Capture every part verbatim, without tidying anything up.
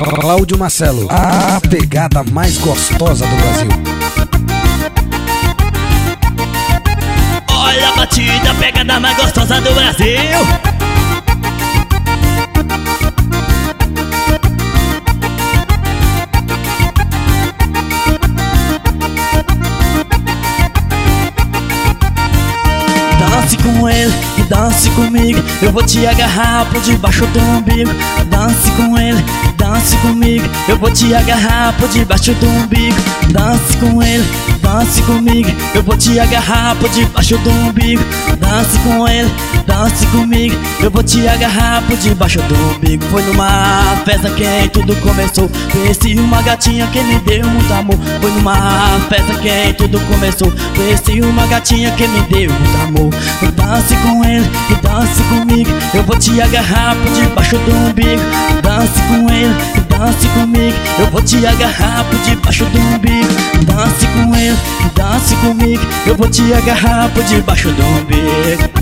Cláudio Marcelo, a pegada mais gostosa do Brasil. Olha a batida, a pegada mais gostosa do Brasil. Dance com ele e dance comigo, eu vou te agarrar por debaixo do umbigo. Dance com ele, dance comigo, eu vou te agarrar por debaixo do umbigo. Dance com ele, dance comigo, eu vou te agarrar por debaixo do umbigo. Dance com ele, dance comigo, eu vou te agarrar por debaixo do umbigo. Foi numa festa que tudo começou, conheci uma gatinha que me deu muito amor. Foi numa festa que tudo começou, conheci uma gatinha que me deu muito amor. Dance com ele e dance comigo, eu vou te agarrar por debaixo do umbigo. Dance com ele e dance comigo, eu vou te agarrar por debaixo do umbigo. Dance com ele e dance comigo, eu vou te agarrar por debaixo do umbigo.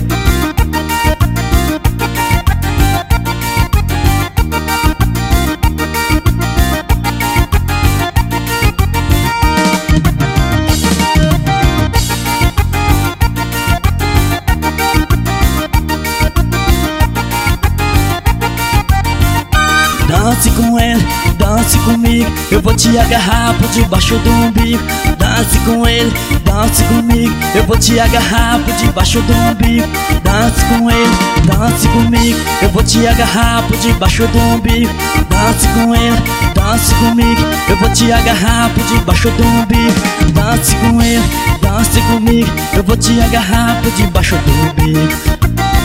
Dance com ele, dance comigo, eu vou te agarrar por debaixo do umbigo. Dance com ele, dance comigo, eu vou te agarrar por debaixo do umbigo. Dance com ele, dance comigo, eu vou te agarrar por debaixo do umbigo. Dance com ele, dance comigo, eu vou te agarrar por debaixo do umbigo. Dance com ele, dance comigo, eu vou te agarrar por debaixo do umbigo.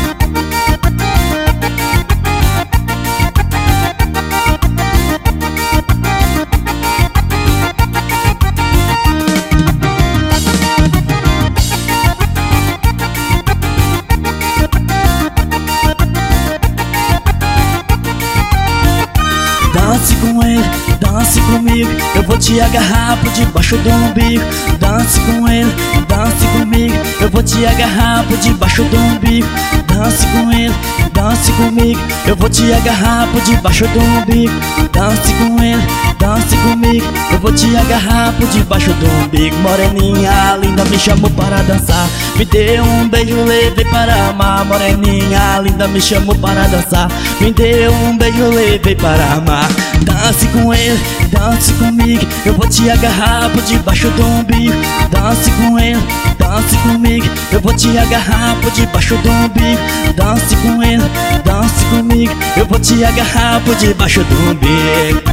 Dance com ele, dance comigo, eu vou te agarrar por debaixo do umbigo. Dance com ele, dance comigo, eu vou te agarrar por debaixo do umbigo. Dance com ele, dance comigo, eu vou te agarrar por debaixo do umbigo. Dance com ele, dance comigo, eu vou te agarrar por debaixo do umbigo. Moreninha linda me chamou para dançar, me deu um beijo, levei para amar. Moreninha linda me chamou para dançar, me deu um beijo, levei para amar. Dance com ele, dance comigo, eu vou te agarrar por debaixo do umbigo. Dance com ele, dance comigo, eu vou te agarrar por debaixo do umbigo. Dance com ele, dance comigo, eu vou te agarrar por debaixo do umbigo.